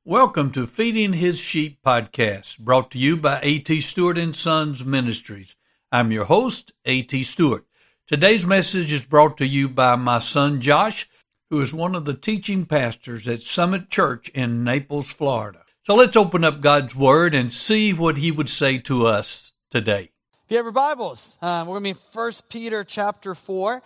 Welcome to Feeding His Sheep podcast, brought to you by A.T. Stewart and Sons Ministries. I'm your host, A.T. Stewart. Today's message is brought to you by my son Josh, who is one of the teaching pastors at Summit Church in Naples, Florida. So let's open up God's Word and see what He would say to us today. If you have your Bibles, we're going to be in 1 Peter chapter 4.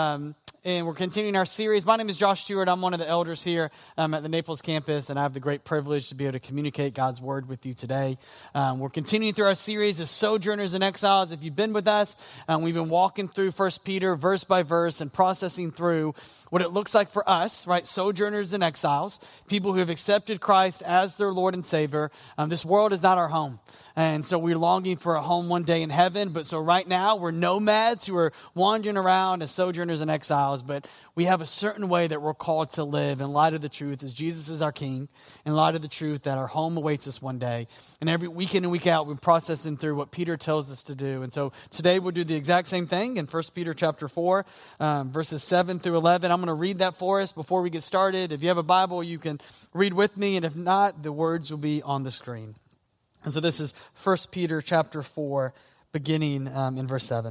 And we're continuing our series. My name is Josh Stewart. I'm one of the elders here at the Naples campus, and I have the great privilege to be able to communicate God's Word with you today. We're continuing through our series as Sojourners and Exiles. If you've been with us, we've been walking through 1 Peter verse by verse and processing through what it looks like for us, right? Sojourners and exiles, people who have accepted Christ as their Lord and Savior. This world is not our home. And so we're longing for a home one day in heaven. But so right now, we're nomads who are wandering around as sojourners and exiles. But we have a certain way that we're called to live in light of the truth as Jesus is our King, in light of the truth that our home awaits us one day. And every week in and week out, we're processing through what Peter tells us to do. And so today we'll do the exact same thing in 1 Peter chapter 4, verses 7 through 11. I'm going to read that for us before we get started. If you have a Bible, you can read with me. And if not, the words will be on the screen. And so this is 1 Peter chapter 4, beginning in verse 7.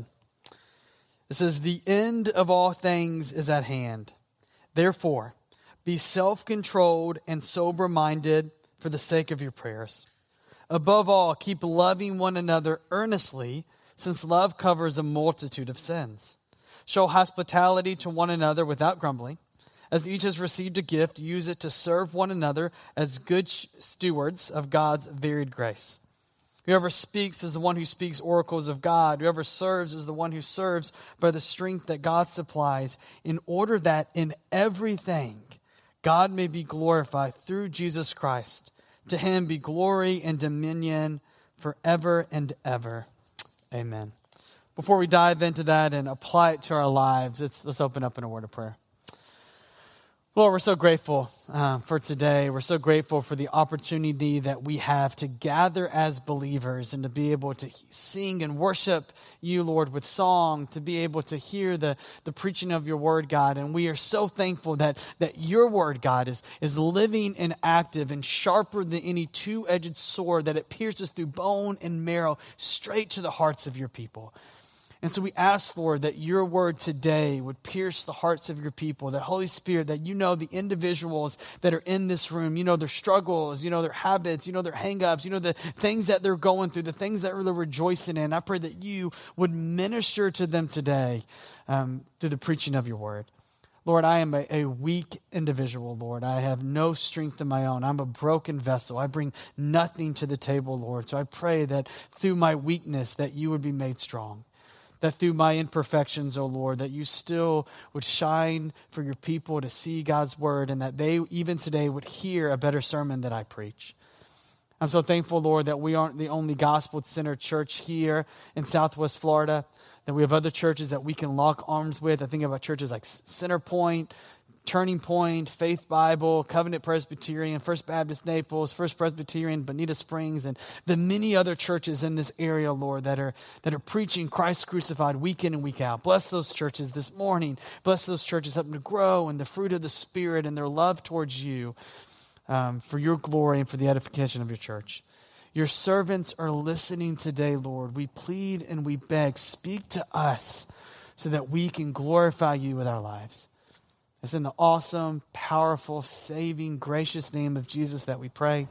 It says, "The end of all things is at hand. Therefore, be self-controlled and sober-minded for the sake of your prayers. Above all, keep loving one another earnestly, since love covers a multitude of sins. Show hospitality to one another without grumbling. As each has received a gift, use it to serve one another as good stewards of God's varied grace. Whoever speaks is the one who speaks oracles of God. Whoever serves is the one who serves by the strength that God supplies, in order that in everything God may be glorified through Jesus Christ. To him be glory and dominion forever and ever. Amen." Before we dive into that and apply it to our lives, let's open up in a word of prayer. Lord, we're so grateful for today. We're so grateful for the opportunity that we have to gather as believers and to be able to sing and worship you, Lord, with song, to be able to hear the preaching of your word, God. And we are so thankful that your word, God, is living and active and sharper than any two-edged sword, that it pierces through bone and marrow straight to the hearts of your people. And so we ask, Lord, that your word today would pierce the hearts of your people, that Holy Spirit, that you know the individuals that are in this room, you know their struggles, you know their habits, you know their hang-ups, you know the things that they're going through, the things that they're rejoicing in. I pray that you would minister to them today through the preaching of your word. Lord, I am a weak individual, Lord. I have no strength of my own. I'm a broken vessel. I bring nothing to the table, Lord. So I pray that through my weakness that you would be made strong. That through my imperfections, O Lord, that you still would shine for your people to see God's word, and that they even today would hear a better sermon that I preach. I'm so thankful, Lord, that we aren't the only gospel-centered church here in Southwest Florida, that we have other churches that we can lock arms with. I think about churches like Center Point, Turning Point, Faith Bible, Covenant Presbyterian, First Baptist Naples, First Presbyterian, Bonita Springs, and the many other churches in this area, Lord, that are preaching Christ crucified week in and week out. Bless those churches this morning. Bless those churches, help them to grow in the fruit of the Spirit and their love towards you for your glory and for the edification of your church. Your servants are listening today, Lord. We plead and we beg, speak to us so that we can glorify you with our lives. It's in the awesome, powerful, saving, gracious name of Jesus that we pray.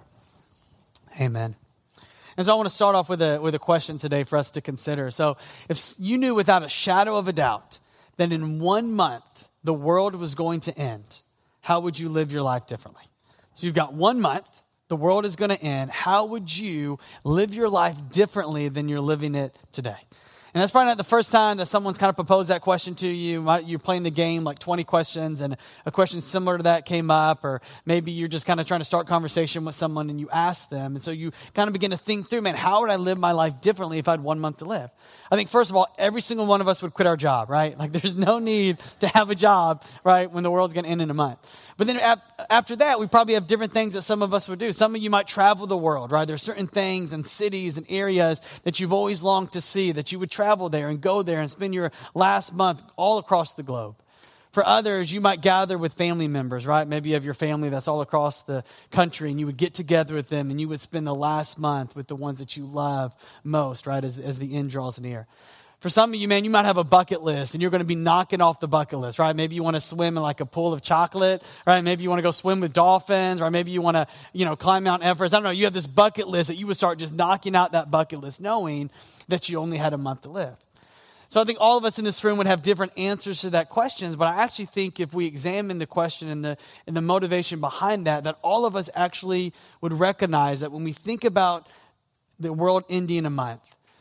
Amen. And so I want to start off with a question today for us to consider. So if you knew without a shadow of a doubt that in 1 month the world was going to end, how would you live your life differently? So you've got 1 month, the world is going to end. How would you live your life differently than you're living it today? And that's probably not the first time that someone's kind of proposed that question to you. You're playing the game like 20 questions and a question similar to that came up, or maybe you're just kind of trying to start conversation with someone and you ask them. And so you kind of begin to think through, man, how would I live my life differently if I had 1 month to live? I think first of all, every single one of us would quit our job, right? Like there's no need to have a job, right, when the world's going to end in a month. But then after that, we probably have different things that some of us would do. Some of you might travel the world, right? There's certain things and cities and areas that you've always longed to see, that you would travel there and go there and spend your last month all across the globe. For others, you might gather with family members, right? Maybe you have your family that's all across the country and you would get together with them and you would spend the last month with the ones that you love most, right? As the end draws near. For some of you, man, you might have a bucket list and you're going to be knocking off the bucket list, right? Maybe you want to swim in like a pool of chocolate, right? Maybe you want to go swim with dolphins, or maybe you want to, climb Mount Everest. I don't know. You have this bucket list that you would start just knocking out that bucket list knowing that you only had a month to live. So I think all of us in this room would have different answers to that question, but I actually think if we examine the question and the motivation behind that all of us actually would recognize that when we think about the world ending in a month,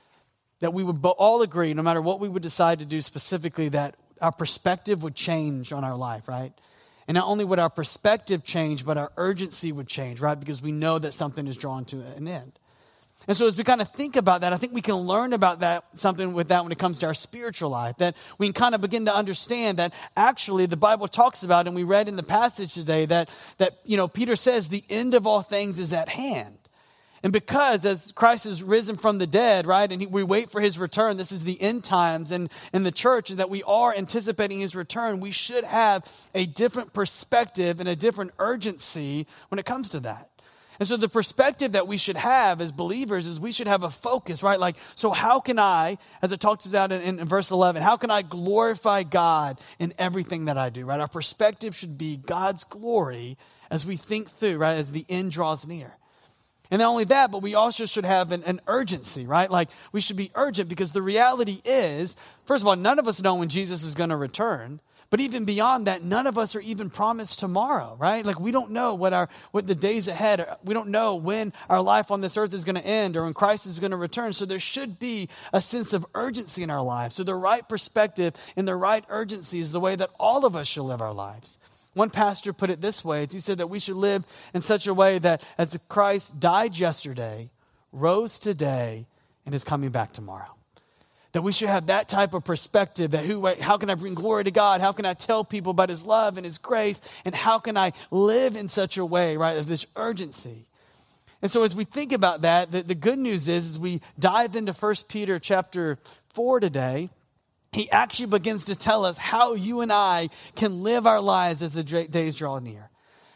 that we would all agree, no matter what we would decide to do specifically, that our perspective would change on our life, right? And not only would our perspective change, but our urgency would change, right? Because we know that something is drawing to an end. And so as we kind of think about that, I think we can learn about something with that when it comes to our spiritual life, that we can kind of begin to understand that actually the Bible talks about, and we read in the passage today, that Peter says the end of all things is at hand. And because as Christ is risen from the dead, right, and we wait for his return, this is the end times in the church, and that we are anticipating his return, we should have a different perspective and a different urgency when it comes to that. And so the perspective that we should have as believers is we should have a focus, right? Like, so how can I, as it talks about in verse 11, how can I glorify God in everything that I do, right? Our perspective should be God's glory as we think through, right, as the end draws near. And not only that, but we also should have an urgency, right? Like, we should be urgent because the reality is, first of all, none of us know when Jesus is going to return. But even beyond that, none of us are even promised tomorrow, right? Like, we don't know what the days ahead are. We don't know when our life on this earth is going to end or when Christ is going to return. So there should be a sense of urgency in our lives. So the right perspective and the right urgency is the way that all of us should live our lives. One pastor put it this way. He said that we should live in such a way that as Christ died yesterday, rose today, and is coming back tomorrow. That we should have that type of perspective that how can I bring glory to God? How can I tell people about his love and his grace? And how can I live in such a way, right, of this urgency? And so as we think about that, the good news is as we dive into 1 Peter chapter 4 today, he actually begins to tell us how you and I can live our lives as the days draw near.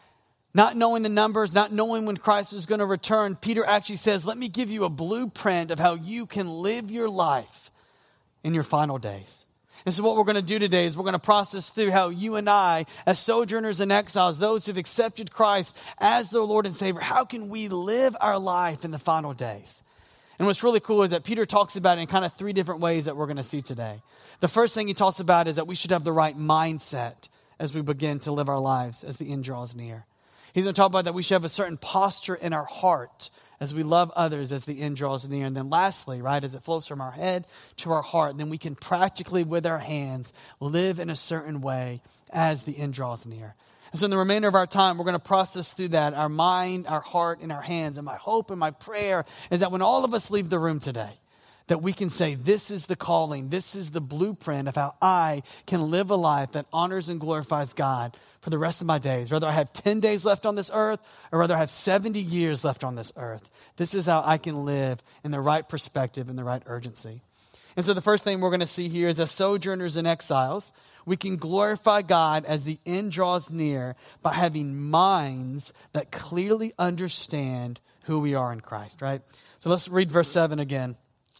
Not knowing the numbers, not knowing when Christ is going to return, Peter actually says, let me give you a blueprint of how you can live your life in your final days. And so what we're going to do today is we're going to process through how you and I, as sojourners and exiles, those who've accepted Christ as their Lord and Savior, how can we live our life in the final days? And what's really cool is that Peter talks about it in kind of three different ways that we're going to see today. The first thing he talks about is that we should have the right mindset as we begin to live our lives as the end draws near. He's going to talk about that we should have a certain posture in our heart as we love others as the end draws near. And then lastly, right, as it flows from our head to our heart, then we can practically with our hands live in a certain way as the end draws near. And so in the remainder of our time, we're going to process through that, our mind, our heart, and our hands. And my hope and my prayer is that when all of us leave the room today, that we can say, this is the calling, this is the blueprint of how I can live a life that honors and glorifies God for the rest of my days. Whether I have 10 days left on this earth or whether I have 70 years left on this earth. This is how I can live in the right perspective and the right urgency. And so the first thing we're going to see here is as sojourners and exiles, we can glorify God as the end draws near by having minds that clearly understand who we are in Christ, right? So let's read verse 7 again.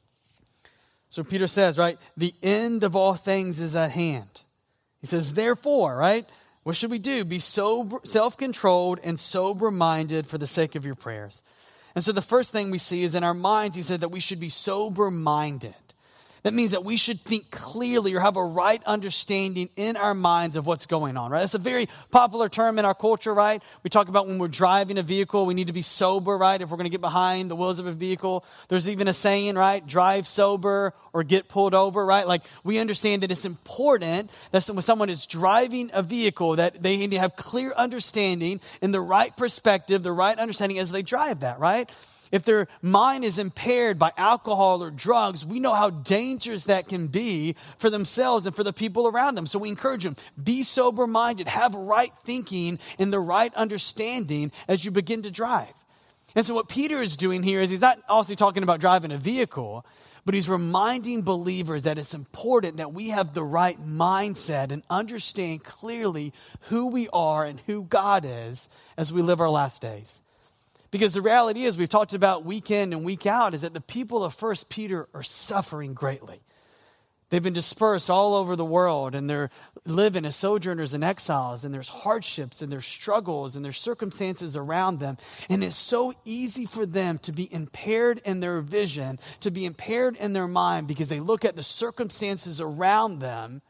So Peter says, right, the end of all things is at hand. He says, therefore, right, what should we do? Be sober, self-controlled and sober-minded for the sake of your prayers. And so the first thing we see is in our minds, he said that we should be sober-minded. That means that we should think clearly or have a right understanding in our minds of what's going on, right? That's a very popular term in our culture, right? We talk about when we're driving a vehicle, we need to be sober, right? If we're going to get behind the wheels of a vehicle. There's even a saying, right? Drive sober or get pulled over, right? Like, we understand that it's important that when someone is driving a vehicle that they need to have clear understanding and the right perspective, the right understanding as they drive that, right? If their mind is impaired by alcohol or drugs, we know how dangerous that can be for themselves and for the people around them. So we encourage them, be sober-minded, have right thinking and the right understanding as you begin to drive. And so what Peter is doing here is he's not also talking about driving a vehicle, But he's reminding believers that it's important that we have the right mindset and understand clearly who we are and who God is as we live our last days. Because the reality is, we've talked about week in and week out, is that the people of 1 Peter are suffering greatly. They've been dispersed all over the world, and they're living as sojourners and exiles, and there's hardships and there's struggles and there's circumstances around them. And it's so easy for them to be impaired in their vision, to be impaired in their mind, because they look at the circumstances around them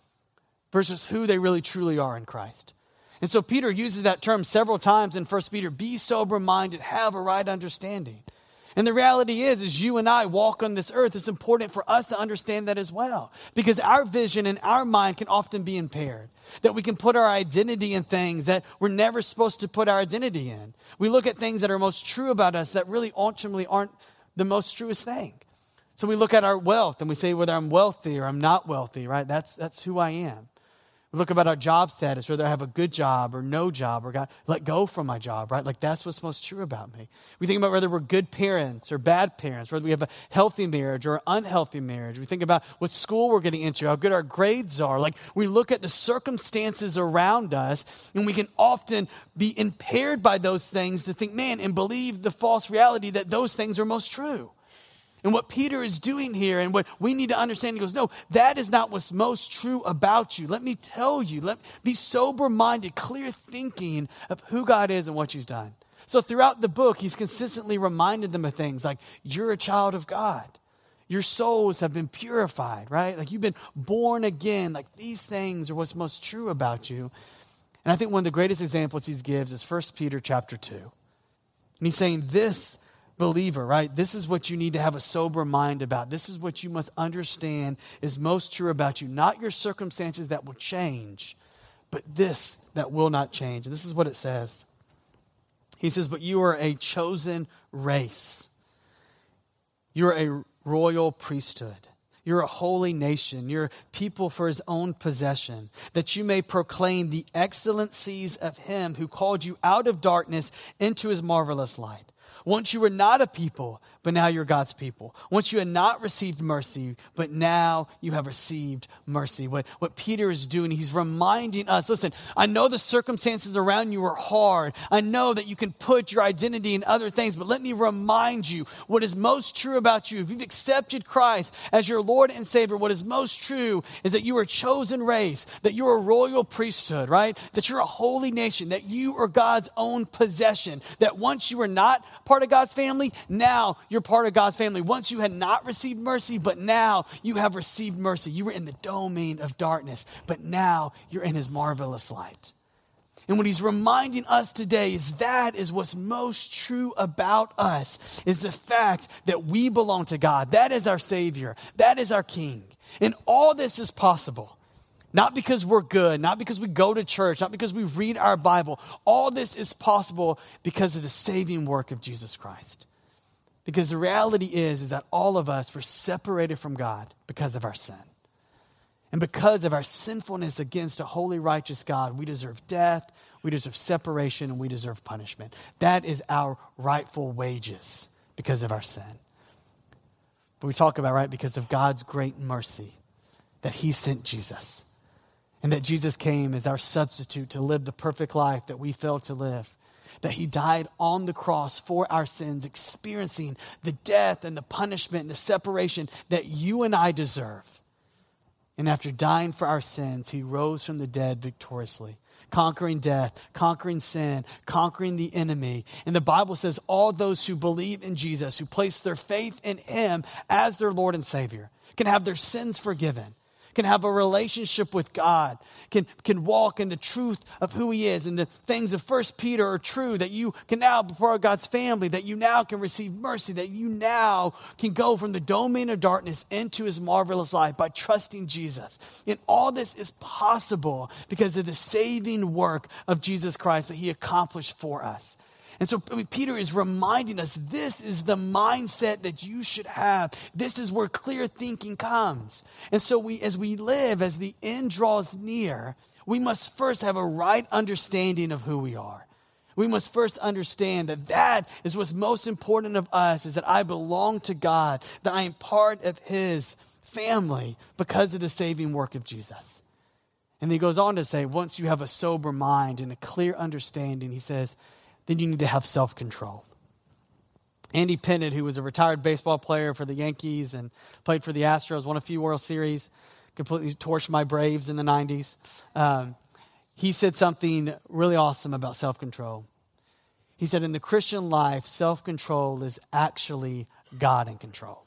versus who they really truly are in Christ. And so Peter uses that term several times in 1 Peter, be sober-minded, have a right understanding. And the reality is you and I walk on this earth, it's important for us to understand that as well. Because our vision and our mind can often be impaired. That we can put our identity in things that we're never supposed to put our identity in. We look at things that are most true about us that really ultimately aren't the most truest thing. So we look at our wealth and we say whether I'm wealthy or I'm not wealthy, right? That's who I am. We look about our job status, whether I have a good job or no job, or got let go from my job, right? Like that's what's most true about me. We think about whether we're good parents or bad parents, whether we have a healthy marriage or an unhealthy marriage. We think about what school we're getting into, how good our grades are. Like we look at the circumstances around us, and we can often be impaired by those things to think, man, and believe the false reality that those things are most true. And what Peter is doing here and what we need to understand, he goes, no, that is not what's most true about you. Let me tell you, be sober-minded, clear thinking of who God is and what you've done. So throughout the book, he's consistently reminded them of things like, you're a child of God. Your souls have been purified, right? Like you've been born again. Like these things are what's most true about you. And I think one of the greatest examples he gives is 1 Peter chapter 2. And he's saying this, believer, right? This is what you need to have a sober mind about. This is what you must understand is most true about you. Not your circumstances that will change, but this that will not change. And this is what it says. He says, but you are a chosen race. You're a royal priesthood. You're a holy nation. You're people for his own possession, that you may proclaim the excellencies of him who called you out of darkness into his marvelous light. Once you were not a people, but now you're God's people. Once you had not received mercy, but now you have received mercy. What Peter is doing, he's reminding us, listen, I know the circumstances around you are hard. I know that you can put your identity in other things, but let me remind you what is most true about you. If you've accepted Christ as your Lord and Savior, what is most true is that you are a chosen race, that you're a royal priesthood, right? That you're a holy nation, that you are God's own possession, that once you were not part of God's family, now you're part of God's family. Once you had not received mercy, but now you have received mercy. You were in the domain of darkness, but now you're in his marvelous light. And what he's reminding us today is that is what's most true about us, is the fact that we belong to God. That is our Savior. That is our King. And all this is possible. Not because we're good, not because we go to church, not because we read our Bible. All this is possible because of the saving work of Jesus Christ. Because the reality is that all of us were separated from God because of our sin. And because of our sinfulness against a holy, righteous God, we deserve death, we deserve separation, and we deserve punishment. That is our rightful wages because of our sin. But we talk about, right, because of God's great mercy, that he sent Jesus. And that Jesus came as our substitute to live the perfect life that we failed to live. That he died on the cross for our sins, experiencing the death and the punishment and the separation that you and I deserve. And after dying for our sins, he rose from the dead victoriously, conquering death, conquering sin, conquering the enemy. And the Bible says all those who believe in Jesus, who place their faith in him as their Lord and Savior, can have their sins forgiven, can have a relationship with God, can walk in the truth of who he is. And the things of 1 Peter are true, that you can now be part of God's family, that you now can receive mercy, that you now can go from the domain of darkness into his marvelous light by trusting Jesus. And all this is possible because of the saving work of Jesus Christ that he accomplished for us. And so Peter is reminding us this is the mindset that you should have. This is where clear thinking comes. And so as we live, as the end draws near, we must first have a right understanding of who we are. We must first understand that that is what's most important of us, is that I belong to God, that I am part of his family because of the saving work of Jesus. And he goes on to say, once you have a sober mind and a clear understanding, he says, then you need to have self-control. Andy Pettitte, who was a retired baseball player for the Yankees and played for the Astros, won a few World Series, completely torched my Braves in the 90s. He said something really awesome about self-control. He said, in the Christian life, self-control is actually God in control.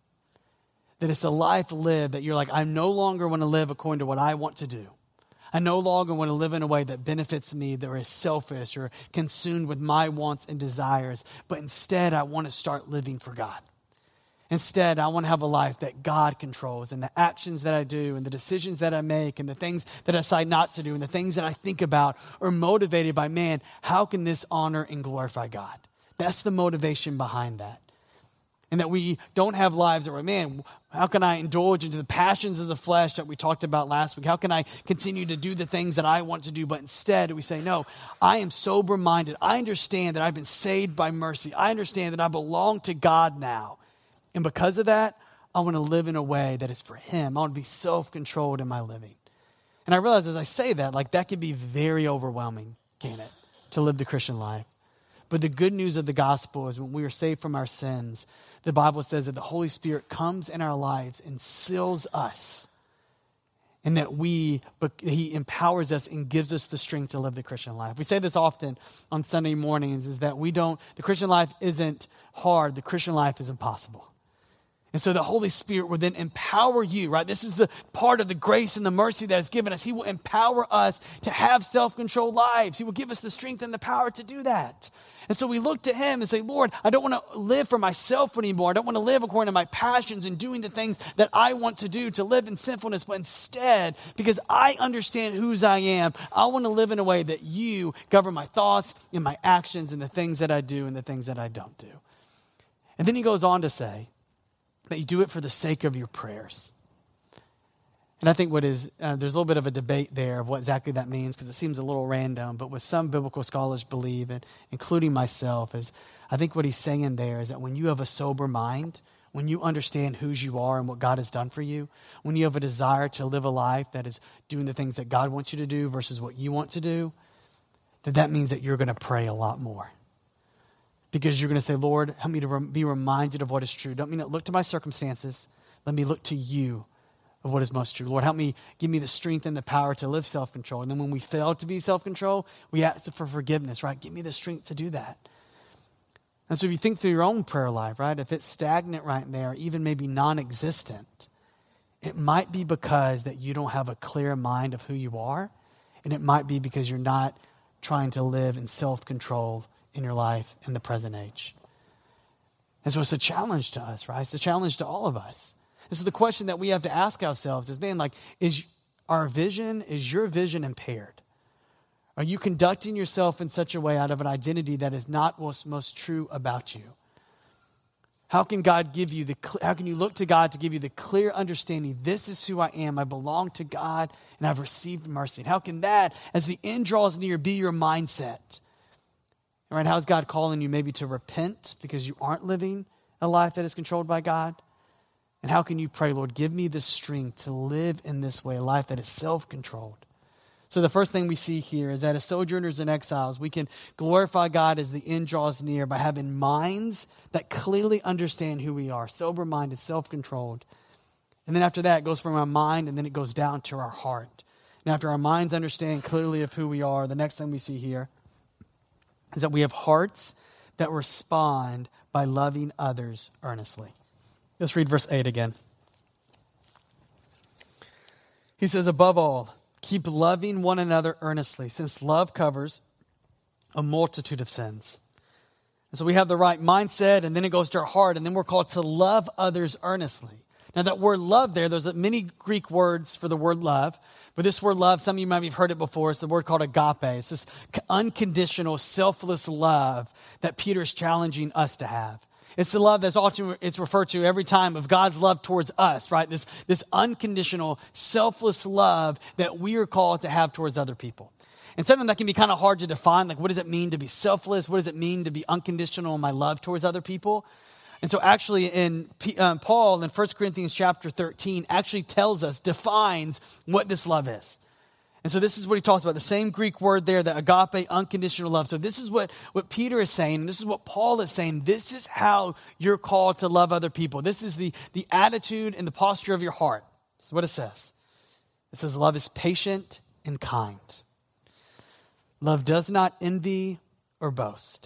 That it's a life lived that you're like, I no longer want to live according to what I want to do. I no longer want to live in a way that benefits me, that is selfish or consumed with my wants and desires. But instead, I want to start living for God. Instead, I want to have a life that God controls, and the actions that I do and the decisions that I make and the things that I decide not to do and the things that I think about are motivated by, man, how can this honor and glorify God? That's the motivation behind that. And that we don't have lives that were, man, how can I indulge into the passions of the flesh that we talked about last week? How can I continue to do the things that I want to do? But instead, we say, no, I am sober-minded. I understand that I've been saved by mercy. I understand that I belong to God now. And because of that, I want to live in a way that is for him. I want to be self-controlled in my living. And I realize as I say that, like that can be very overwhelming, can it, to live the Christian life. But the good news of the gospel is when we are saved from our sins, the Bible says that the Holy Spirit comes in our lives and seals us. And that he empowers us and gives us the strength to live the Christian life. We say this often on Sunday mornings, is that the Christian life isn't hard, the Christian life is impossible. And so the Holy Spirit will then empower you, right? This is the part of the grace and the mercy that is given us. He will empower us to have self-controlled lives. He will give us the strength and the power to do that. And so we look to him and say, Lord, I don't want to live for myself anymore. I don't want to live according to my passions and doing the things that I want to do, to live in sinfulness. But instead, because I understand whose I am, I want to live in a way that you govern my thoughts and my actions and the things that I do and the things that I don't do. And then he goes on to say that you do it for the sake of your prayers. And I think there's a little bit of a debate there of what exactly that means, because it seems a little random, but what some biblical scholars believe, and including myself, is I think what he's saying there is that when you have a sober mind, when you understand whose you are and what God has done for you, when you have a desire to live a life that is doing the things that God wants you to do versus what you want to do, that means that you're going to pray a lot more. Because you're going to say, Lord, help me to be reminded of what is true. Don't mean to look to my circumstances. Let me look to you of what is most true. Lord, help me, give me the strength and the power to live self-control. And then when we fail to be self-control, we ask for forgiveness, right? Give me the strength to do that. And so if you think through your own prayer life, right, if it's stagnant right there, even maybe non-existent, it might be because that you don't have a clear mind of who you are, and it might be because you're not trying to live in self-control in your life in the present age. And so it's a challenge to us, right? It's a challenge to all of us. And so the question that we have to ask ourselves is, man, like, is your vision impaired? Are you conducting yourself in such a way out of an identity that is not what's most true about you? How can you look to God to give you the clear understanding, this is who I am, I belong to God, and I've received mercy? And how can that, as the end draws near, be your mindset? Right? How is God calling you maybe to repent because you aren't living a life that is controlled by God? And how can you pray, Lord, give me the strength to live in this way, a life that is self-controlled? So the first thing we see here is that as sojourners and exiles, we can glorify God as the end draws near by having minds that clearly understand who we are, sober-minded, self-controlled. And then after that, it goes from our mind and then it goes down to our heart. And after our minds understand clearly of who we are, the next thing we see here is that we have hearts that respond by loving others earnestly. Let's read verse 8 again. He says, above all, keep loving one another earnestly, since love covers a multitude of sins. And so we have the right mindset, and then it goes to our heart, and then we're called to love others earnestly. Now that word love there's many Greek words for the word love, but this word love, some of you might have heard it before, it's the word called agape. It's this unconditional, selfless love that Peter is challenging us to have. It's the love that's often it's referred to every time of God's love towards us, right? This unconditional, selfless love that we are called to have towards other people. And sometimes that can be kind of hard to define. Like, what does it mean to be selfless? What does it mean to be unconditional in my love towards other people? And so actually Paul in 1 Corinthians chapter 13 actually tells us, defines what this love is. And so this is what he talks about, the same Greek word there, the agape, unconditional love. So this is what Peter is saying, and this is what Paul is saying. This is how you're called to love other people. This is the attitude and the posture of your heart. This is what it says. It says, love is patient and kind. Love does not envy or boast.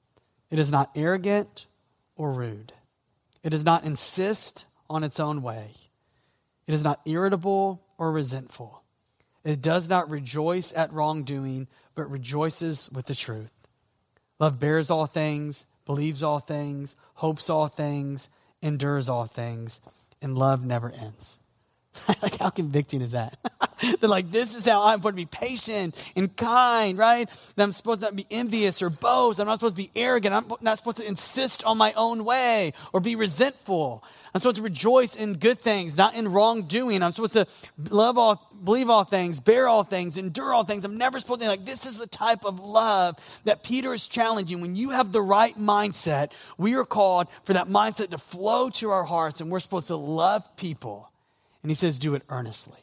It is not arrogant or rude. It does not insist on its own way. It is not irritable or resentful. It does not rejoice at wrongdoing, but rejoices with the truth. Love bears all things, believes all things, hopes all things, endures all things, and love never ends. Like, how convicting is that? They're like, this is how I'm supposed to be patient and kind, right? That I'm supposed to not be envious or boast. I'm not supposed to be arrogant. I'm not supposed to insist on my own way or be resentful. I'm supposed to rejoice in good things, not in wrongdoing. I'm supposed to believe all things, bear all things, endure all things. I'm never supposed to, like, this is the type of love that Peter is challenging. When you have the right mindset, we are called for that mindset to flow to our hearts, and we're supposed to love people. And he says, do it earnestly.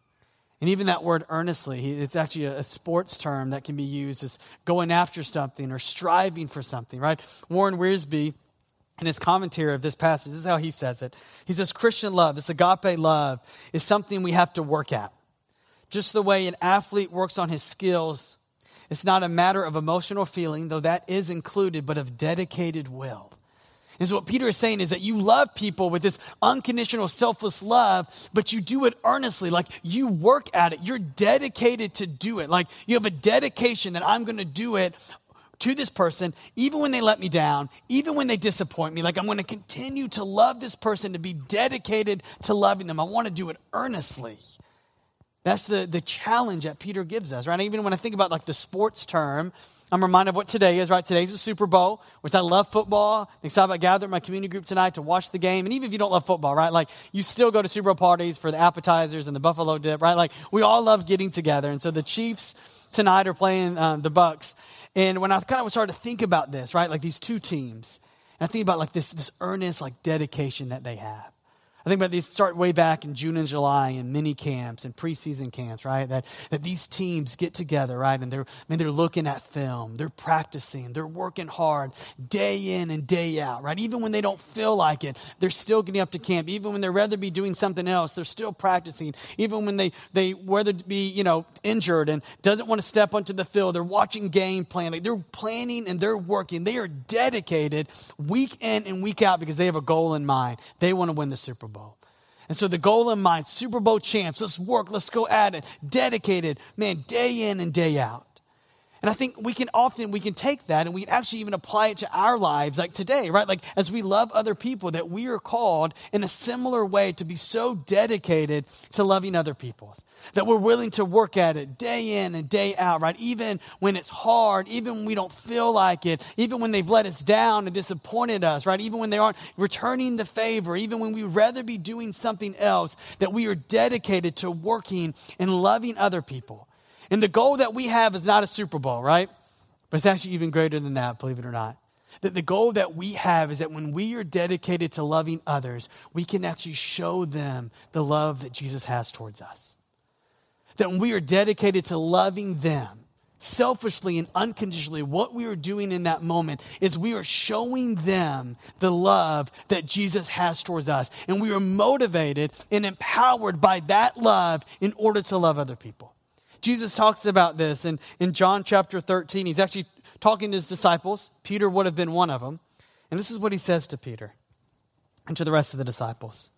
And even that word earnestly, it's actually a sports term that can be used as going after something or striving for something, right? Warren Wiersbe, in his commentary of this passage, this is how he says it. He says, Christian love, this agape love, is something we have to work at. Just the way an athlete works on his skills, it's not a matter of emotional feeling, though that is included, but of dedicated will. And so what Peter is saying is that you love people with this unconditional, selfless love, but you do it earnestly. Like, you work at it. You're dedicated to do it. Like, you have a dedication that I'm going to do it to this person, even when they let me down, even when they disappoint me. Like, I'm going to continue to love this person, to be dedicated to loving them. I want to do it earnestly. That's the challenge that Peter gives us, right? Even when I think about, like, the sports term, I'm reminded of what today is, right? Today's the Super Bowl, which I love football. I'm excited about gathering my community group tonight to watch the game. And even if you don't love football, right? Like, you still go to Super Bowl parties for the appetizers and the buffalo dip, right? Like, we all love getting together. And so the Chiefs tonight are playing the Bucks. And when I kind of started to think about this, right? Like, these two teams, and I think about, like, this earnest, like, dedication that they have. I think about these start way back in June and July in mini camps and preseason camps, right? That these teams get together, right? And they're looking at film, they're practicing, they're working hard day in and day out, right? Even when they don't feel like it, they're still getting up to camp. Even when they'd rather be doing something else, they're still practicing. Even when they whether to be, injured and doesn't want to step onto the field, they're watching game plan. Like, they're planning and they're working. They are dedicated week in and week out because they have a goal in mind. They want to win the Super Bowl. And so the goal in mind, Super Bowl champs, let's work, let's go at it. Dedicated, man, day in and day out. And I think we can take that and we can actually even apply it to our lives, like today, right? Like, as we love other people, that we are called in a similar way to be so dedicated to loving other people, that we're willing to work at it day in and day out, right? Even when it's hard, even when we don't feel like it, even when they've let us down and disappointed us, right? Even when they aren't returning the favor, even when we'd rather be doing something else, that we are dedicated to working and loving other people. And the goal that we have is not a Super Bowl, right? But it's actually even greater than that, believe it or not. That the goal that we have is that when we are dedicated to loving others, we can actually show them the love that Jesus has towards us. That when we are dedicated to loving them, selfishly and unconditionally, what we are doing in that moment is we are showing them the love that Jesus has towards us. And we are motivated and empowered by that love in order to love other people. Jesus talks about this in John chapter 13. He's actually talking to his disciples. Peter would have been one of them. And this is what he says to Peter and to the rest of the disciples.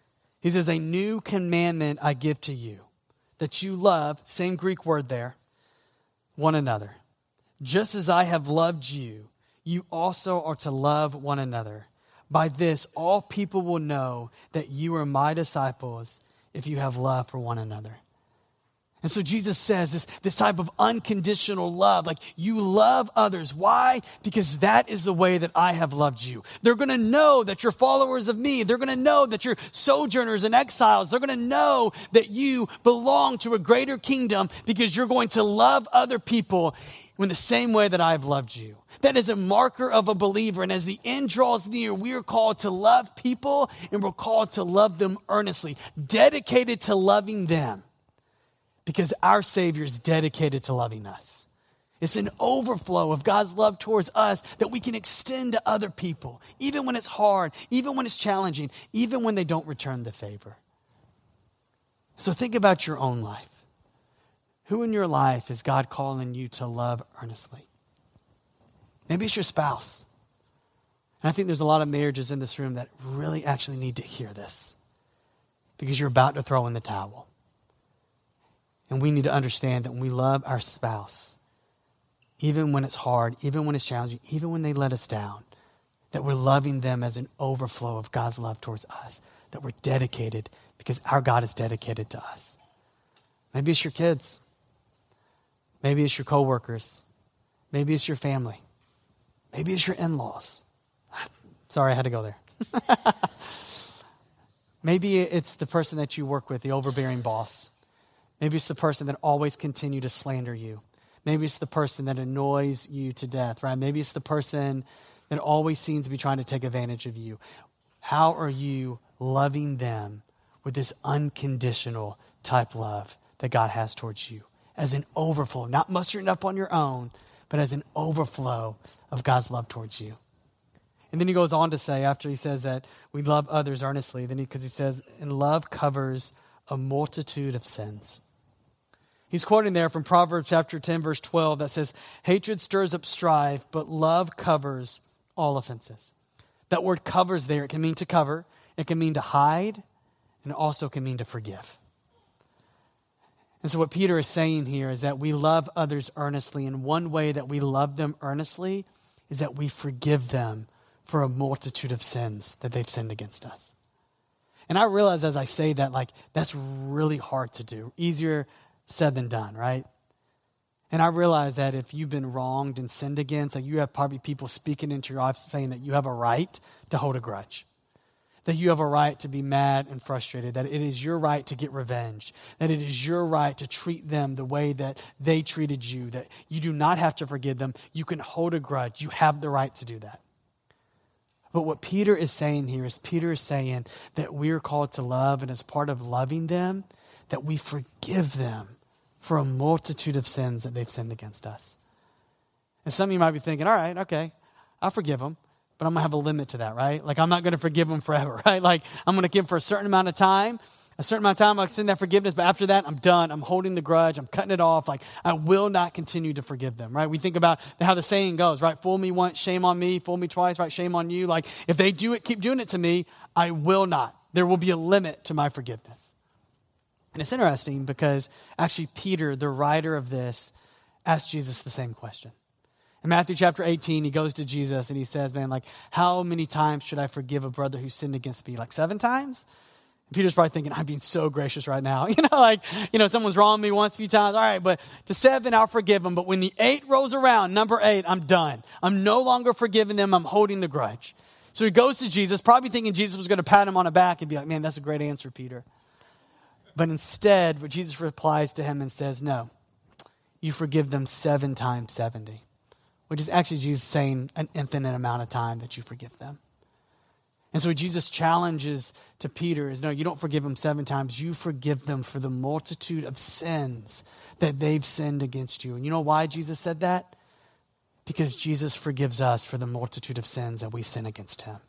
He says, a new commandment I give to you, that you love, same Greek word there, one another. Just as I have loved you, you also are to love one another. By this, all people will know that you are my disciples if you have love for one another. And And so Jesus says this type of unconditional love, like you love others. Why? Because that is the way that I have loved you. They're going to know that you're followers of me. They're going to know that you're sojourners and exiles. They're going to know that you belong to a greater kingdom because you're going to love other people in the same way that I've loved you. That is a marker of a believer. And as the end draws near, we are called to love people and we're called to love them earnestly, dedicated to loving them. Because our Savior is dedicated to loving us. It's an overflow of God's love towards us that we can extend to other people, even when it's hard, even when it's challenging, even when they don't return the favor. So think about your own life. Who in your life is God calling you to love earnestly? Maybe it's your spouse. And I think there's a lot of marriages in this room that really actually need to hear this because you're about to throw in the towel. And we need to understand that when we love our spouse, even when it's hard, even when it's challenging, even when they let us down, that we're loving them as an overflow of God's love towards us, that we're dedicated because our God is dedicated to us. Maybe it's your kids. Maybe it's your coworkers. Maybe it's your family. Maybe it's your in-laws. Sorry, I had to go there. Maybe it's the person that you work with, the overbearing boss. Maybe it's the person that always continue to slander you. Maybe it's the person that annoys you to death, right? Maybe it's the person that always seems to be trying to take advantage of you. How are you loving them with this unconditional type love that God has towards you? As an overflow, not mustering up on your own, but as an overflow of God's love towards you. And then he goes on to say, after he says that we love others earnestly, because he says, and love covers a multitude of sins. He's quoting there from Proverbs chapter 10, verse 12, that says, hatred stirs up strife, but love covers all offenses. That word covers there, it can mean to cover, it can mean to hide, and it also can mean to forgive. And so what Peter is saying here is that we love others earnestly, and one way that we love them earnestly is that we forgive them for a multitude of sins that they've sinned against us. And I realize as I say that, like, that's really hard to do. Easier said than done, right? And I realize that if you've been wronged and sinned against, like you have probably people speaking into your life saying that you have a right to hold a grudge, that you have a right to be mad and frustrated, that it is your right to get revenge, that it is your right to treat them the way that they treated you, that you do not have to forgive them. You can hold a grudge. You have the right to do that. But what Peter is saying here is Peter is saying that we're called to love, and as part of loving them, that we forgive them for a multitude of sins that they've sinned against us. And some of you might be thinking, all right, okay, I'll forgive them, but I'm going to have a limit to that, right? Like, I'm not going to forgive them forever, right? Like, I'm going to give them for a certain amount of time. A certain amount of time, I'll extend that forgiveness, but after that, I'm done. I'm holding the grudge. I'm cutting it off. Like, I will not continue to forgive them, right? We think about how the saying goes, right? Fool me once, shame on me. Fool me twice, right? Shame on you. Like, if they do it, keep doing it to me, I will not. There will be a limit to my forgiveness. And it's interesting because actually Peter, the writer of this, asked Jesus the same question. In Matthew chapter 18, he goes to Jesus and he says, man, like, how many times should I forgive a brother who sinned against me? Like 7 times? And Peter's probably thinking, I'm being so gracious right now. Someone's wronged me once a few times. All right, but to 7, I'll forgive them. But when the 8 rolls around, number 8, I'm done. I'm no longer forgiving them. I'm holding the grudge. So he goes to Jesus, probably thinking Jesus was going to pat him on the back and be like, man, that's a great answer, Peter. But instead, what Jesus replies to him and says, no, you forgive them 7 times 70, which is actually Jesus saying an infinite amount of time that you forgive them. And so what Jesus challenges to Peter is, no, you don't forgive them 7 times. You forgive them for the multitude of sins that they've sinned against you. And you know why Jesus said that? Because Jesus forgives us for the multitude of sins that we sin against him.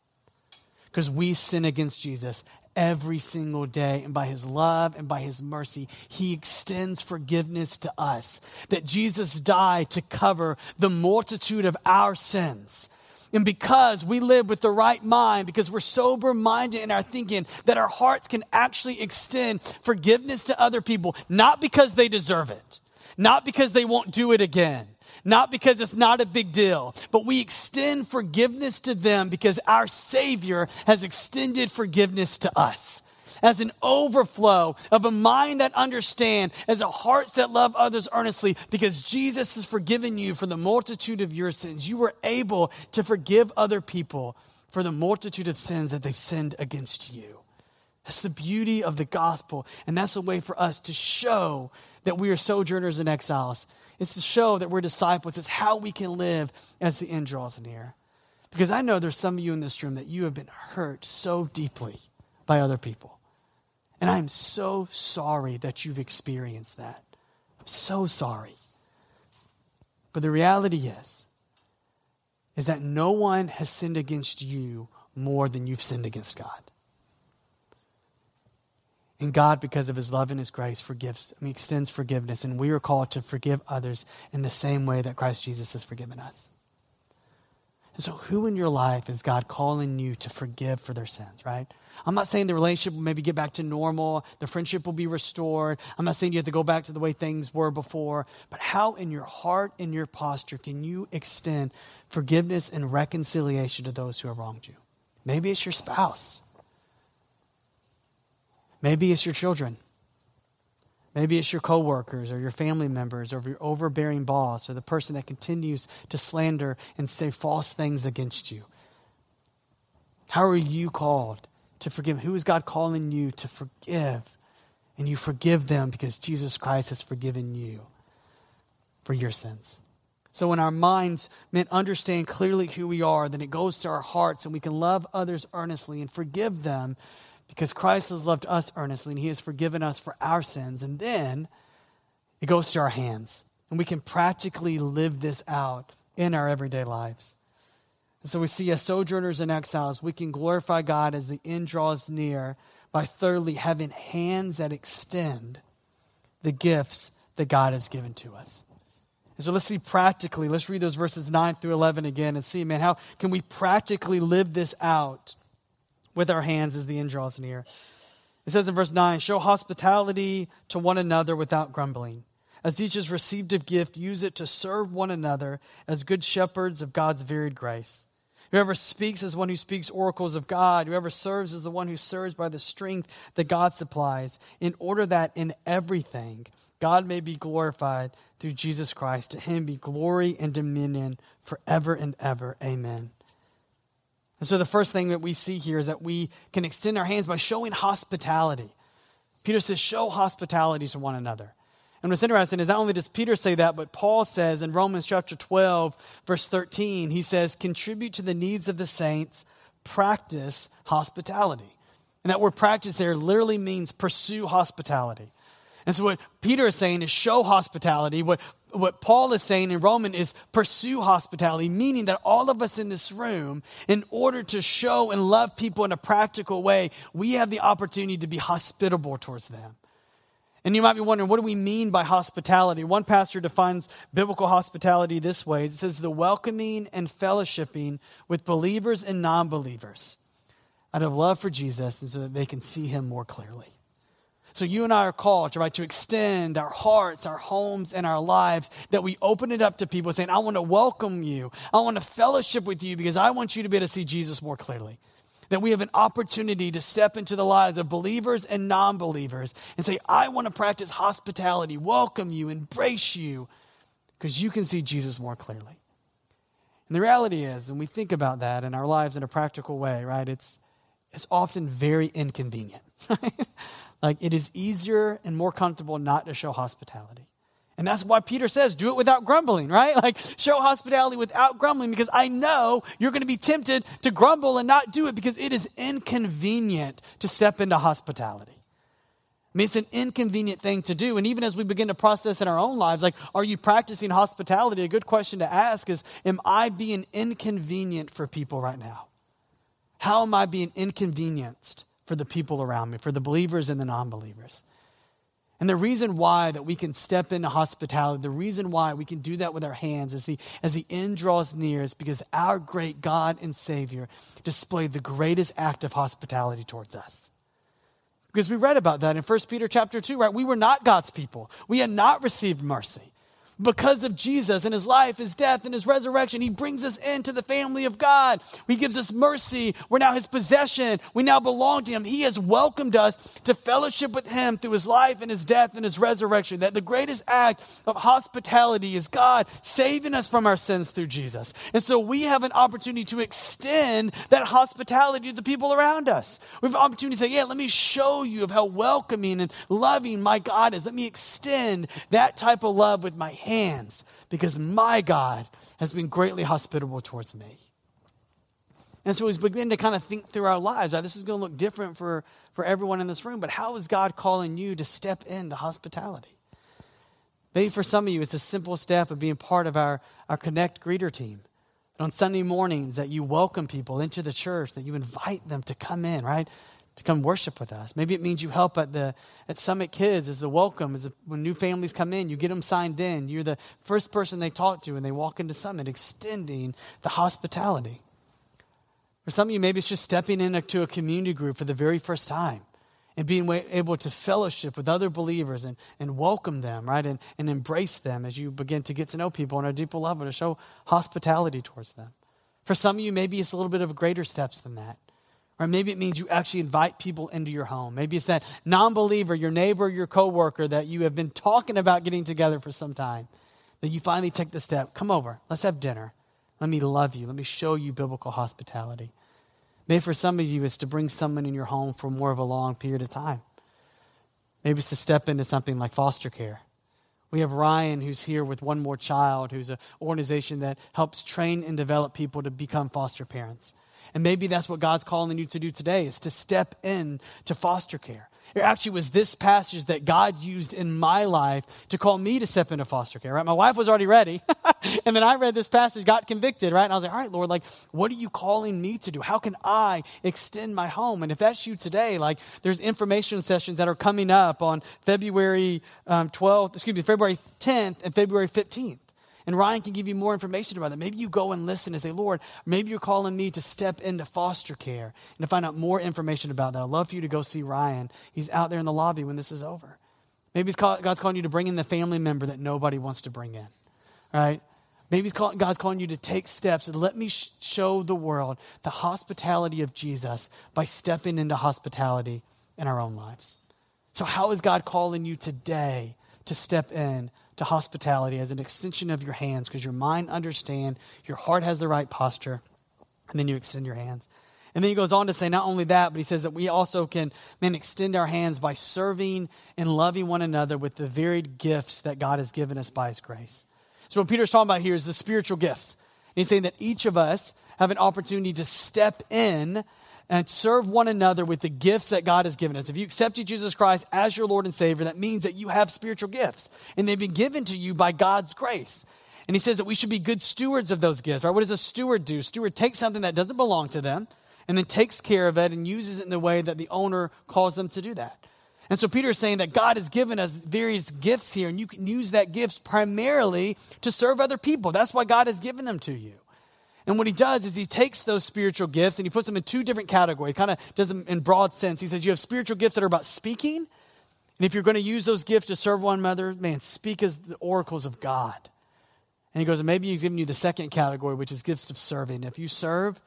Because we sin against Jesus every single day, and by his love and by his mercy, he extends forgiveness to us. That Jesus died to cover the multitude of our sins. And because we live with the right mind, because we're sober-minded in our thinking, that our hearts can actually extend forgiveness to other people, not because they deserve it, not because they won't do it again, not because it's not a big deal, but we extend forgiveness to them because our Savior has extended forgiveness to us. as an overflow of a mind that understands, as a hearts that love others earnestly, because Jesus has forgiven you for the multitude of your sins. You were able to forgive other people for the multitude of sins that they've sinned against you. That's the beauty of the gospel, and that's a way for us to show that we are sojourners and exiles. It's to show that we're disciples. It's how we can live as the end draws near. Because I know there's some of you in this room that you have been hurt so deeply by other people. And I'm so sorry that you've experienced that. I'm so sorry. But the reality is that no one has sinned against you more than you've sinned against God. And God, because of his love and his grace, extends forgiveness. And we are called to forgive others in the same way that Christ Jesus has forgiven us. And so who in your life is God calling you to forgive for their sins, right? I'm not saying the relationship will maybe get back to normal, the friendship will be restored. I'm not saying you have to go back to the way things were before. But how in your heart, in your posture, can you extend forgiveness and reconciliation to those who have wronged you? Maybe it's your spouse. Maybe it's your children. Maybe it's your coworkers or your family members or your overbearing boss or the person that continues to slander and say false things against you. How are you called to forgive? Who is God calling you to forgive? And you forgive them because Jesus Christ has forgiven you for your sins. So when our minds understand clearly who we are, then it goes to our hearts and we can love others earnestly and forgive them because Christ has loved us earnestly and he has forgiven us for our sins. And then it goes to our hands and we can practically live this out in our everyday lives. And so we see as sojourners and exiles, we can glorify God as the end draws near by thirdly having hands that extend the gifts that God has given to us. And so let's see practically, let's read those verses 9 through 11 again and see, how can we practically live this out with our hands as the end draws near. It says in verse 9, show hospitality to one another without grumbling. As each has received a gift, use it to serve one another as good shepherds of God's varied grace. Whoever speaks is one who speaks oracles of God. Whoever serves is the one who serves by the strength that God supplies, in order that in everything God may be glorified through Jesus Christ. To him be glory and dominion forever and ever. Amen. And so the first thing that we see here is that we can extend our hands by showing hospitality. Peter says, show hospitality to one another. And what's interesting is not only does Peter say that, but Paul says in Romans chapter 12, verse 13, he says, contribute to the needs of the saints, practice hospitality. And that word practice there literally means pursue hospitality. And so what Peter is saying is show hospitality. What Paul is saying in Romans is pursue hospitality, meaning that all of us in this room, in order to show and love people in a practical way, we have the opportunity to be hospitable towards them. And you might be wondering, what do we mean by hospitality? One pastor defines biblical hospitality this way. It says the welcoming and fellowshipping with believers and non-believers out of love for Jesus and so that they can see him more clearly. So you and I are called to extend our hearts, our homes, and our lives, that we open it up to people saying, I want to welcome you. I want to fellowship with you because I want you to be able to see Jesus more clearly. That we have an opportunity to step into the lives of believers and non-believers and say, I want to practice hospitality, welcome you, embrace you, because you can see Jesus more clearly. And the reality is, when we think about that in our lives in a practical way, right, it's often very inconvenient, right? Like it is easier and more comfortable not to show hospitality. And that's why Peter says, do it without grumbling, right? Like show hospitality without grumbling, because I know you're going to be tempted to grumble and not do it because it is inconvenient to step into hospitality. I mean, it's an inconvenient thing to do. And even as we begin to process in our own lives, like, are you practicing hospitality? A good question to ask is, am I being inconvenient for people right now? How am I being inconvenienced for the people around me, for the believers and the non-believers? And the reason why that we can step into hospitality, the reason why we can do that with our hands as the end draws near is because our great God and Savior displayed the greatest act of hospitality towards us. Because we read about that in 1 Peter chapter 2, right? We were not God's people. We had not received mercy. Because of Jesus and his life, his death, and his resurrection, he brings us into the family of God. He gives us mercy. We're now his possession. We now belong to him. He has welcomed us to fellowship with him through his life and his death and his resurrection. That the greatest act of hospitality is God saving us from our sins through Jesus. And so we have an opportunity to extend that hospitality to the people around us. We have an opportunity to say, yeah, let me show you of how welcoming and loving my God is. Let me extend that type of love with my hands, because my God has been greatly hospitable towards me. And so as we begin to kind of think through our lives, right, this is going to look different for everyone in this room, but how is God calling you to step into hospitality? Maybe for some of you, it's a simple step of being part of our Connect Greeter team. And on Sunday mornings, that you welcome people into the church, that you invite them to come in, right? To come worship with us. Maybe it means you help at Summit Kids as the welcome, when new families come in, you get them signed in. You're the first person they talk to when they walk into Summit, extending the hospitality. For some of you, maybe it's just stepping into a community group for the very first time and being able to fellowship with other believers and welcome them, right? And embrace them as you begin to get to know people on a deeper level, to show hospitality towards them. For some of you, maybe it's a little bit of greater steps than that. Or maybe it means you actually invite people into your home. Maybe it's that non-believer, your neighbor, your coworker that you have been talking about getting together for some time, that you finally take the step. Come over. Let's have dinner. Let me love you. Let me show you biblical hospitality. Maybe for some of you, it's to bring someone in your home for more of a long period of time. Maybe it's to step into something like foster care. We have Ryan, who's here with One More Child, who's an organization that helps train and develop people to become foster parents. And maybe that's what God's calling you to do today, is to step in to foster care. It actually was this passage that God used in my life to call me to step into foster care, right? My wife was already ready. And then I read this passage, got convicted, right? And I was like, all right, Lord, like, what are you calling me to do? How can I extend my home? And if that's you today, like, there's information sessions that are coming up on February 10th and February 15th. And Ryan can give you more information about that. Maybe you go and listen and say, Lord, maybe you're calling me to step into foster care and to find out more information about that. I'd love for you to go see Ryan. He's out there in the lobby when this is over. Maybe God's calling you to bring in the family member that nobody wants to bring in, right? Maybe God's calling you to take steps and let me show the world the hospitality of Jesus by stepping into hospitality in our own lives. So how is God calling you today to step in to hospitality as an extension of your hands, because your mind understands, your heart has the right posture, and then you extend your hands. And then he goes on to say not only that, but he says that we also can extend our hands by serving and loving one another with the varied gifts that God has given us by his grace. So what Peter's talking about here is the spiritual gifts. And he's saying that each of us have an opportunity to step in and serve one another with the gifts that God has given us. If you accepted Jesus Christ as your Lord and Savior, that means that you have spiritual gifts, and they've been given to you by God's grace. And he says that we should be good stewards of those gifts, right? What does a steward do? A steward takes something that doesn't belong to them and then takes care of it and uses it in the way that the owner calls them to do that. And so Peter is saying that God has given us various gifts here, and you can use that gift primarily to serve other people. That's why God has given them to you. And what he does is he takes those spiritual gifts and he puts them in two different categories. Kind of does them in broad sense. He says you have spiritual gifts that are about speaking. And if you're going to use those gifts to serve one another, speak as the oracles of God. And he goes, and maybe he's giving you the second category, which is gifts of serving. If you serve,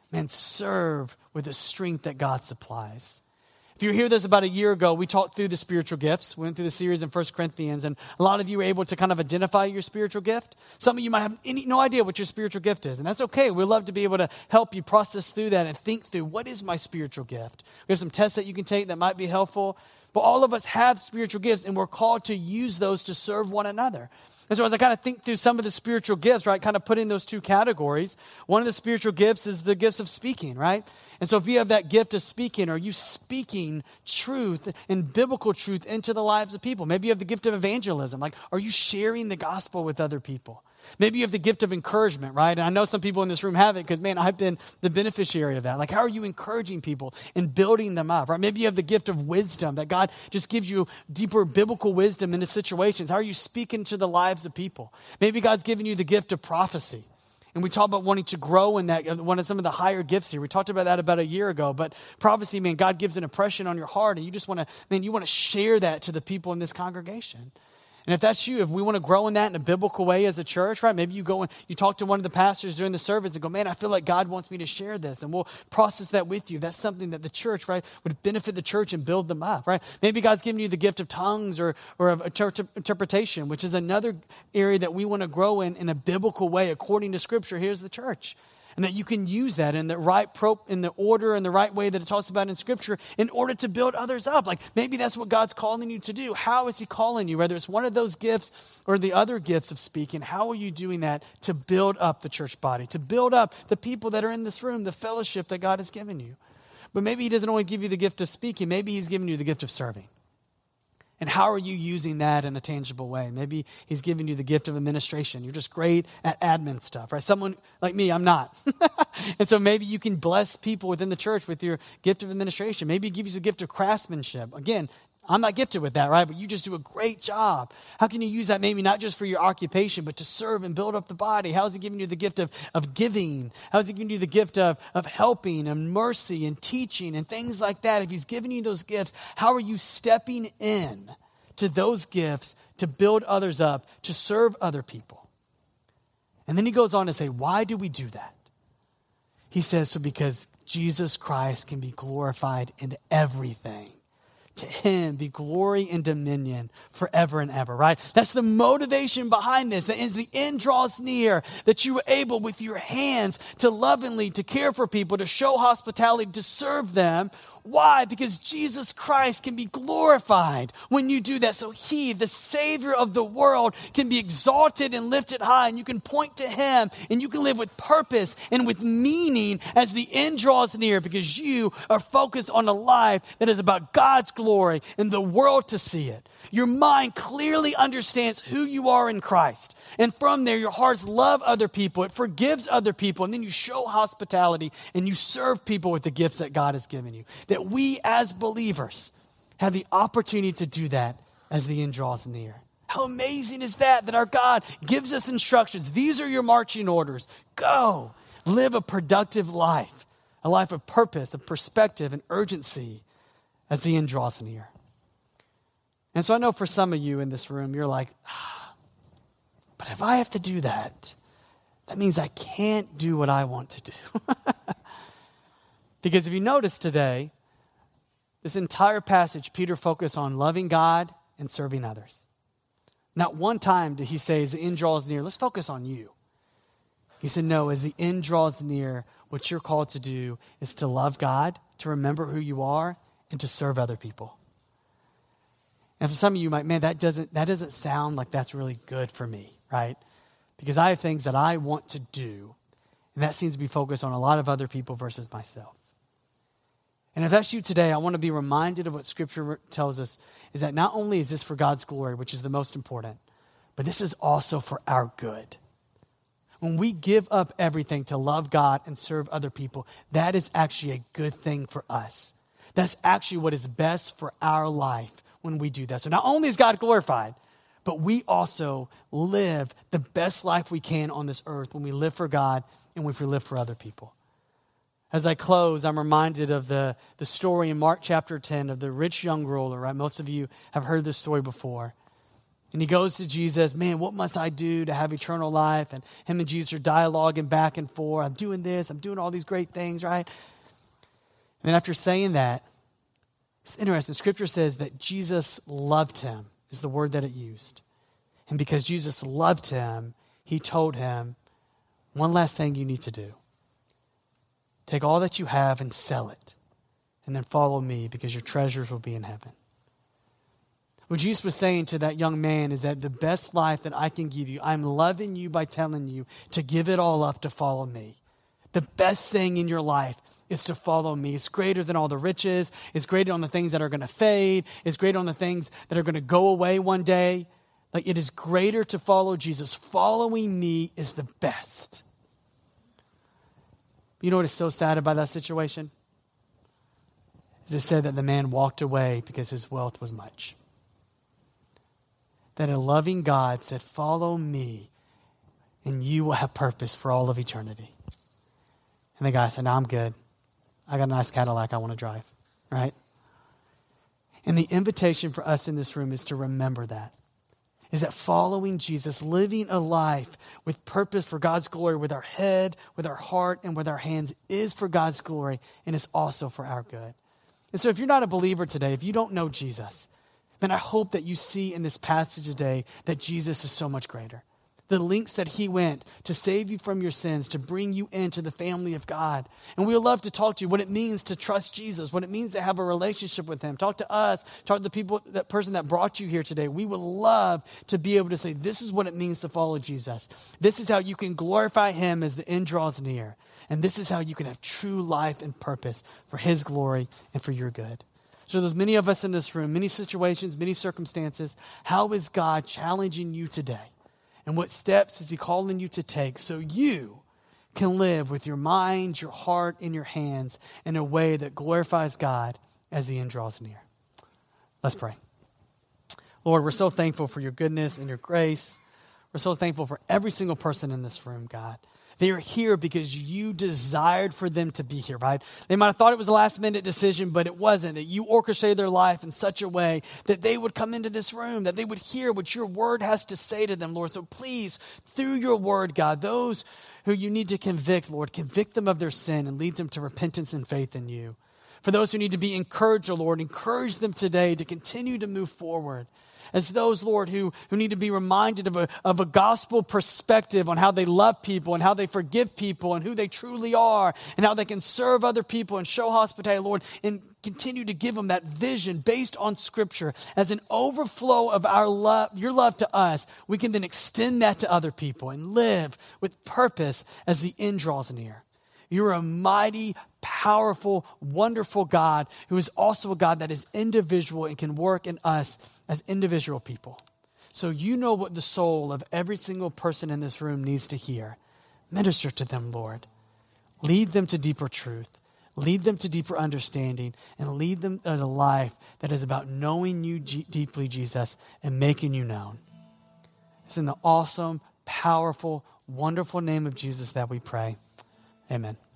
serve with the strength that God supplies. If you were here this about a year ago, we talked through the spiritual gifts. We went through the series in 1 Corinthians, and a lot of you were able to kind of identify your spiritual gift. Some of you might have no idea what your spiritual gift is, and that's okay. We'd love to be able to help you process through that and think through, what is my spiritual gift? We have some tests that you can take that might be helpful, but all of us have spiritual gifts, and we're called to use those to serve one another. And so as I kind of think through some of the spiritual gifts, right, kind of put in those two categories, one of the spiritual gifts is the gifts of speaking, right? And so if you have that gift of speaking, are you speaking truth and biblical truth into the lives of people? Maybe you have the gift of evangelism. Like, are you sharing the gospel with other people? Maybe you have the gift of encouragement, right? And I know some people in this room have it because, I've been the beneficiary of that. Like, how are you encouraging people and building them up, right? Maybe you have the gift of wisdom, that God just gives you deeper biblical wisdom into situations. How are you speaking to the lives of people? Maybe God's given you the gift of prophecy. And we talk about wanting to grow in that, one of some of the higher gifts here. We talked about that about a year ago. But prophecy, God gives an impression on your heart, and you just want to, you want to share that to the people in this congregation. And if that's you, if we want to grow in that in a biblical way as a church, right? Maybe you go and you talk to one of the pastors during the service and go, man, I feel like God wants me to share this. And we'll process that with you. That's something that the church, right, would benefit the church and build them up, right? Maybe God's given you the gift of tongues or of interpretation, which is another area that we want to grow in a biblical way according to Scripture. Here's the church. And that you can use that in the order and the right way that it talks about in Scripture in order to build others up. Like maybe that's what God's calling you to do. How is he calling you? Whether it's one of those gifts or the other gifts of speaking, how are you doing that to build up the church body, to build up the people that are in this room, the fellowship that God has given you? But maybe he doesn't only give you the gift of speaking. Maybe he's given you the gift of serving. And how are you using that in a tangible way? Maybe he's giving you the gift of administration. You're just great at admin stuff, right? Someone like me, I'm not. And so maybe you can bless people within the church with your gift of administration. Maybe he gives you the gift of craftsmanship. Again, I'm not gifted with that, right? But you just do a great job. How can you use that maybe not just for your occupation, but to serve and build up the body? How is he giving you the gift of giving? How is he giving you the gift of helping and mercy and teaching and things like that? If he's giving you those gifts, how are you stepping in to those gifts to build others up, to serve other people? And then he goes on to say, why do we do that? He says, so because Jesus Christ can be glorified in everything. To him be glory and dominion forever and ever, right? That's the motivation behind this. That as the end draws near, that you were able with your hands to lovingly, to care for people, to show hospitality, to serve them. Why? Because Jesus Christ can be glorified when you do that. So he, the Savior of the world, can be exalted and lifted high, and you can point to him, and you can live with purpose and with meaning as the end draws near, because you are focused on a life that is about God's glory and the world to see it. Your mind clearly understands who you are in Christ. And from there, your hearts love other people. It forgives other people. And then you show hospitality and you serve people with the gifts that God has given you. That we as believers have the opportunity to do that as the end draws near. How amazing is that? That our God gives us instructions. These are your marching orders. Go live a productive life. A life of purpose, of perspective, and urgency as the end draws near. And so I know for some of you in this room, you're like, but if I have to do that, that means I can't do what I want to do. Because if you notice today, this entire passage, Peter focused on loving God and serving others. Not one time did he say, as the end draws near, let's focus on you. He said, no, as the end draws near, what you're called to do is to love God, to remember who you are, and to serve other people. And for some of you might, man, that doesn't sound like that's really good for me, right? Because I have things that I want to do, and that seems to be focused on a lot of other people versus myself. And if that's you today, I want to be reminded of what Scripture tells us, is that not only is this for God's glory, which is the most important, but this is also for our good. When we give up everything to love God and serve other people, that is actually a good thing for us. That's actually what is best for our life when we do that. So not only is God glorified, but we also live the best life we can on this earth when we live for God and when we live for other people. As I close, I'm reminded of the story in Mark chapter 10 of the rich young ruler, right? Most of you have heard this story before. And he goes to Jesus, man, what must I do to have eternal life? And him and Jesus are dialoguing back and forth. I'm doing this, I'm doing all these great things, right? And then after saying that, it's interesting. Scripture says that Jesus loved him, is the word that it used. And because Jesus loved him, he told him, one last thing you need to do. Take all that you have and sell it, and then follow me, because your treasures will be in heaven. What Jesus was saying to that young man is that the best life that I can give you, I'm loving you by telling you to give it all up to follow me. The best thing in your life is to follow me. It's greater than all the riches. It's greater on the things that are going to fade. It's greater on the things that are going to go away one day. Like, it is greater to follow Jesus. Following me is the best. You know what is so sad about that situation? Is it said that the man walked away because his wealth was much. That a loving God said, follow me, and you will have purpose for all of eternity. And the guy said, no, I'm good. I got a nice Cadillac I want to drive, right? And the invitation for us in this room is to remember that. is that following Jesus, living a life with purpose for God's glory, with our head, with our heart, and with our hands, is for God's glory and is also for our good. And so if you're not a believer today, if you don't know Jesus, then I hope that you see in this passage today that Jesus is so much greater. The lengths that he went to save you from your sins, to bring you into the family of God. And we would love to talk to you what it means to trust Jesus, what it means to have a relationship with him. Talk to us, talk to the people, that person that brought you here today. We would love to be able to say, this is what it means to follow Jesus. This is how you can glorify him as the end draws near. And this is how you can have true life and purpose for his glory and for your good. So there's many of us in this room, many situations, many circumstances. How is God challenging you today? And what steps is he calling you to take so you can live with your mind, your heart, and your hands in a way that glorifies God as the end draws near? Let's pray. Lord, we're so thankful for your goodness and your grace. We're so thankful for every single person in this room, God. They are here because you desired for them to be here, right? They might have thought it was a last-minute decision, but it wasn't. That you orchestrated their life in such a way that they would come into this room, that they would hear what your word has to say to them, Lord. So please, through your word, God, those who you need to convict, Lord, convict them of their sin and lead them to repentance and faith in you. For those who need to be encouraged, Lord, encourage them today to continue to move forward. As those, Lord, who need to be reminded of a gospel perspective on how they love people and how they forgive people and who they truly are and how they can serve other people and show hospitality, Lord, and continue to give them that vision based on Scripture as an overflow of our love, your love to us. We can then extend that to other people and live with purpose as the end draws near. You're a mighty, powerful, wonderful God who is also a God that is individual and can work in us as individual people. So you know what the soul of every single person in this room needs to hear. Minister to them, Lord. Lead them to deeper truth. Lead them to deeper understanding and lead them to a life that is about knowing you deeply, Jesus, and making you known. It's in the awesome, powerful, wonderful name of Jesus that we pray. Amen.